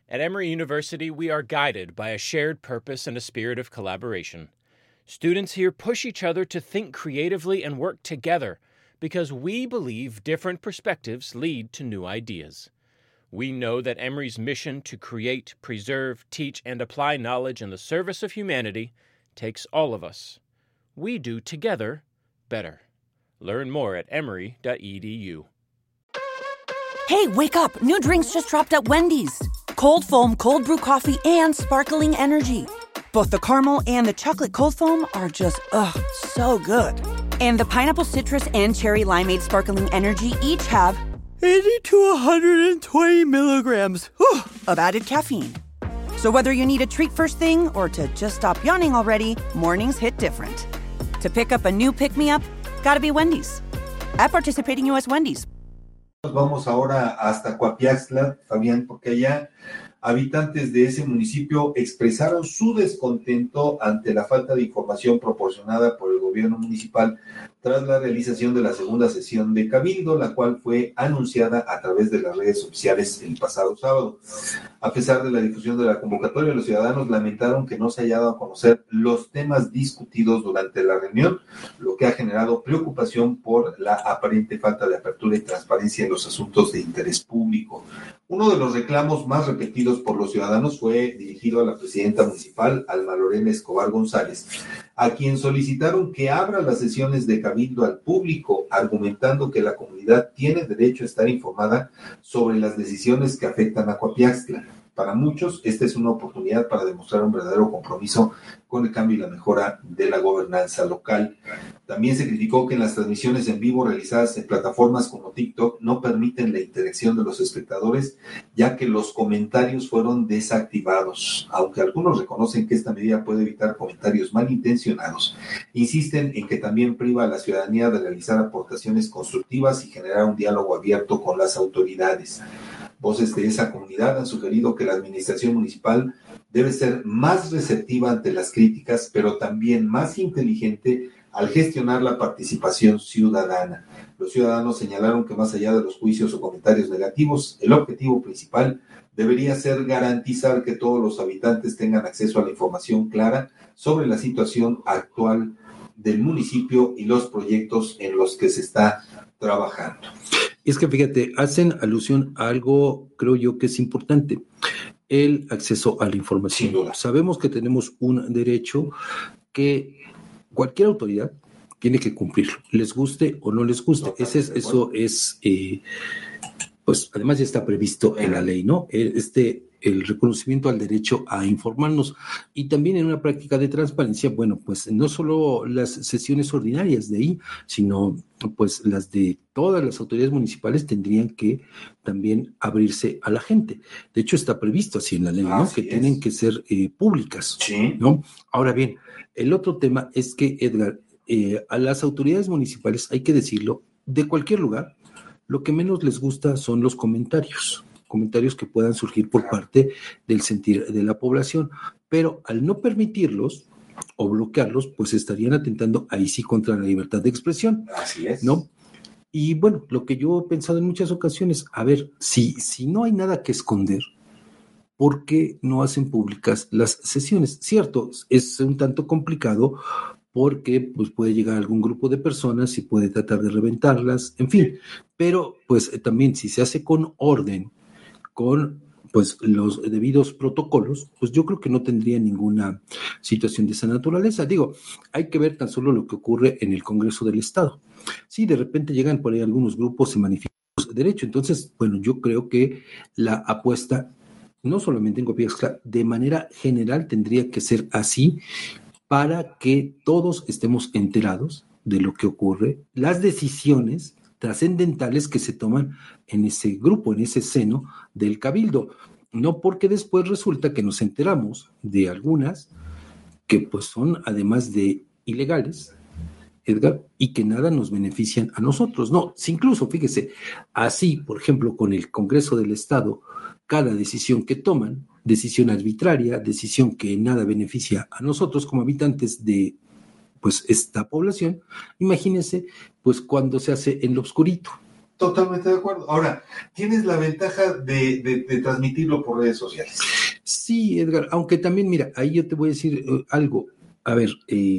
At Emory University, we are guided by a shared purpose and a spirit of collaboration. Students here push each other to think creatively and work together because we believe different perspectives lead to new ideas. We know that Emory's mission to create, preserve, teach, and apply knowledge in the service of humanity takes all of us. We do together better. Learn more at emory.edu. Hey, wake up! New drinks just dropped at Wendy's. Cold foam, cold brew coffee, and sparkling energy. Both the caramel and the chocolate cold foam are just, so good. And the pineapple citrus and cherry limeade sparkling energy each have 80 to 120 milligrams of added caffeine. So whether you need a treat first thing or to just stop yawning already, mornings hit different. To pick up a new pick-me-up, gotta be Wendy's. At participating U.S. Wendy's. Vamos ahora hasta Coapiaxtla, Fabián, porque allá habitantes de ese municipio expresaron su descontento ante la falta de información proporcionada por el gobierno municipal tras la realización de la segunda sesión de Cabildo, la cual fue anunciada a través de las redes oficiales el pasado sábado. A pesar de la difusión de la convocatoria, los ciudadanos lamentaron que no se haya dado a conocer los temas discutidos durante la reunión, lo que ha generado preocupación por la aparente falta de apertura y transparencia en los asuntos de interés público. Uno de los reclamos más repetidos por los ciudadanos fue dirigido a la presidenta municipal, Alma Lorena Escobar González, a quien solicitaron que abra las sesiones de Cabildo al público, argumentando que la comunidad tiene derecho a estar informada sobre las decisiones que afectan a Coapiaxtla. Para muchos, esta es una oportunidad para demostrar un verdadero compromiso con el cambio y la mejora de la gobernanza local. También se criticó que en las transmisiones en vivo realizadas en plataformas como TikTok no permiten la interacción de los espectadores, ya que los comentarios fueron desactivados. Aunque algunos reconocen que esta medida puede evitar comentarios malintencionados, insisten en que también priva a la ciudadanía de realizar aportaciones constructivas y generar un diálogo abierto con las autoridades. Voces de esa comunidad han sugerido que la administración municipal debe ser más receptiva ante las críticas, pero también más inteligente al gestionar la participación ciudadana. Los ciudadanos señalaron que más allá de los juicios o comentarios negativos, el objetivo principal debería ser garantizar que todos los habitantes tengan acceso a la información clara sobre la situación actual del municipio y los proyectos en los que se está trabajando. Es que fíjate, hacen alusión a algo, creo yo, que es importante, el acceso a la información. Sin duda. Sabemos que tenemos un derecho que cualquier autoridad tiene que cumplirlo, les guste o no les guste. Eso es, pues además ya está previsto en la ley, ¿no? El reconocimiento al derecho a informarnos y también en una práctica de transparencia, bueno, pues no solo las sesiones ordinarias de ahí, sino pues las de todas las autoridades municipales tendrían que también abrirse a la gente. De hecho, está previsto así en la ley, ¿no? Que tienen que ser públicas, ¿no? Ahora bien, el otro tema es que, Edgar, a las autoridades municipales, hay que decirlo, de cualquier lugar, lo que menos les gusta son los comentarios que puedan surgir por parte del sentir de la población, pero al no permitirlos o bloquearlos, pues estarían atentando ahí sí contra la libertad de expresión. Así es. ¿No? Y bueno, lo que yo he pensado en muchas ocasiones, a ver, si no hay nada que esconder, ¿por qué no hacen públicas las sesiones? Cierto, es un tanto complicado porque pues puede llegar algún grupo de personas y puede tratar de reventarlas, en fin, pero pues también si se hace con orden, con pues los debidos protocolos, pues yo creo que no tendría ninguna situación de esa naturaleza. Digo, hay que ver tan solo lo que ocurre en el Congreso del Estado. Sí, de repente llegan por ahí algunos grupos y manifiestan su derecho. Entonces, bueno, yo creo que la apuesta, no solamente en Coapiaxtla, de manera general tendría que ser así para que todos estemos enterados de lo que ocurre, las decisiones trascendentales que se toman en ese grupo, en ese seno del Cabildo. No porque después resulta que nos enteramos de algunas que pues son además de ilegales, Edgar, y que nada nos benefician a nosotros. No, si incluso, fíjese, así, por ejemplo, con el Congreso del Estado, cada decisión que toman, decisión arbitraria, decisión que nada beneficia a nosotros como habitantes de pues esta población, imagínense pues cuando se hace en lo oscurito, Totalmente de acuerdo. Ahora, tienes la ventaja de transmitirlo por redes sociales. Sí, Edgar, aunque también, mira, ahí yo te voy a decir algo. A ver,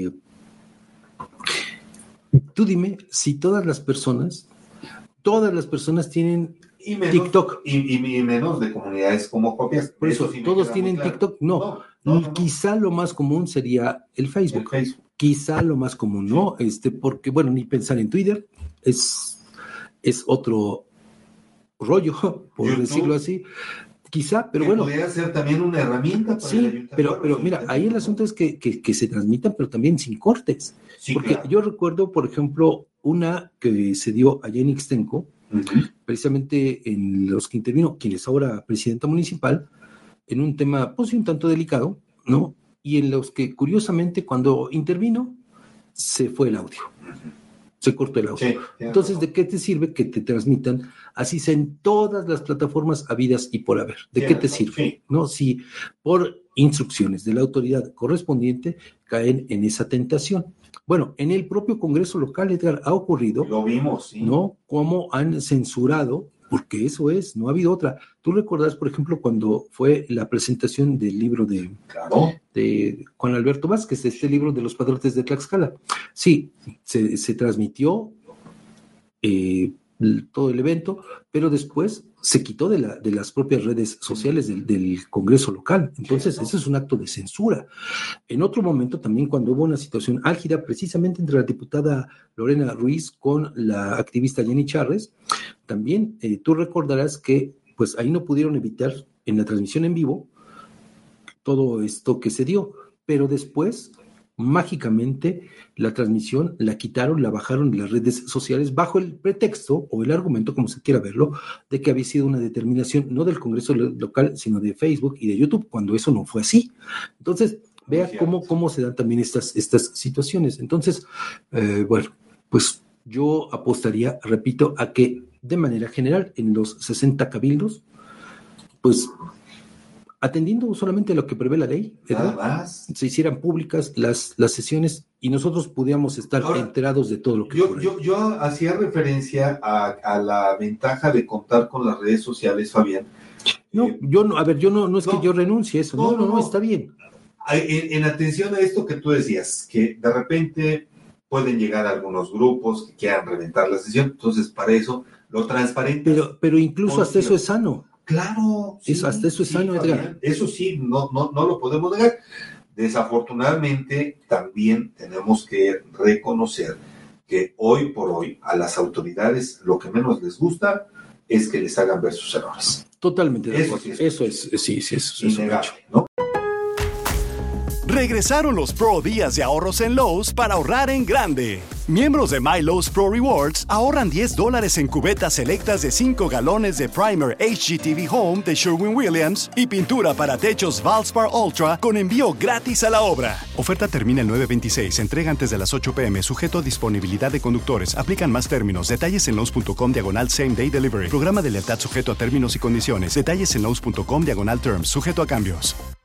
tú dime si todas las personas tienen Y menos, TikTok. Y menos de comunidades como Copias. Por eso, sí ¿todos tienen claro. TikTok? No. Quizá lo más común sería el Facebook. Quizá lo más común, ¿no? Porque, bueno, ni pensar en Twitter es otro rollo, por YouTube, decirlo así. Quizá, pero bueno. Podría ser también una herramienta para sí, pero mira, ahí el asunto es que se transmitan, pero también sin cortes. Sí, porque claro. Yo recuerdo, por ejemplo, una que se dio allá en Ixtenco, precisamente en los que intervino, quien es ahora presidenta municipal, en un tema, pues, un tanto delicado, ¿no? Y en los que, curiosamente, cuando intervino, se fue el audio. Se cortó el audio. Sí, entonces, ¿de qué te sirve que te transmitan así sea en todas las plataformas habidas y por haber? ¿De qué te sirve? Sí. ¿No? Si por instrucciones de la autoridad correspondiente caen en esa tentación. Bueno, en el propio Congreso local, Edgar, ha ocurrido. Lo vimos, sí. ¿No? Cómo han censurado, porque eso es, no ha habido otra. Tú recordás, por ejemplo, cuando fue la presentación del libro de Juan Alberto Vázquez, este libro de los padrotes de Tlaxcala. Sí, se transmitió todo el evento, pero después se quitó de las propias redes sociales del Congreso local. Entonces, eso es un acto de censura. En otro momento también, cuando hubo una situación álgida, precisamente entre la diputada Lorena Ruiz con la activista Jenny Charres, también tú recordarás que pues ahí no pudieron evitar en la transmisión en vivo todo esto que se dio, pero después mágicamente la transmisión la quitaron, la bajaron de las redes sociales bajo el pretexto o el argumento, como se quiera verlo, de que había sido una determinación no del Congreso local, sino de Facebook y de YouTube, cuando eso no fue así. Entonces, vea cómo se dan también estas situaciones. Entonces, bueno, pues yo apostaría, repito, a que de manera general en los 60 cabildos, pues atendiendo solamente a lo que prevé la ley, se hicieran públicas las sesiones y nosotros pudiéramos estar enterados de todo lo que ocurre. Yo hacía referencia a la ventaja de contar con las redes sociales, Fabián. No, yo no es que yo renuncie a eso, no, está bien. En atención a esto que tú decías, que de repente pueden llegar algunos grupos que quieran reventar la sesión, entonces para eso lo transparente. Pero incluso hasta eso es sano. Claro, sí, hasta eso es sano, Edgar. Eso sí, no lo podemos negar. Desafortunadamente, también tenemos que reconocer que hoy por hoy a las autoridades lo que menos les gusta es que les hagan ver sus errores. Totalmente de acuerdo. Eso es innegable, ¿no? Regresaron los Pro Días de ahorros en Lowe's para ahorrar en grande. Miembros de My Lowe's Pro Rewards ahorran $10 en cubetas selectas de 5 galones de primer HGTV Home de Sherwin-Williams y pintura para techos Valspar Ultra con envío gratis a la obra. Oferta termina el 9/26. Entrega antes de las 8 p.m. Sujeto a disponibilidad de conductores. Aplican más términos. Detalles en Lowe's.com/Same Day Delivery. Programa de lealtad sujeto a términos y condiciones. Detalles en Lowe's.com/Terms. Sujeto a cambios.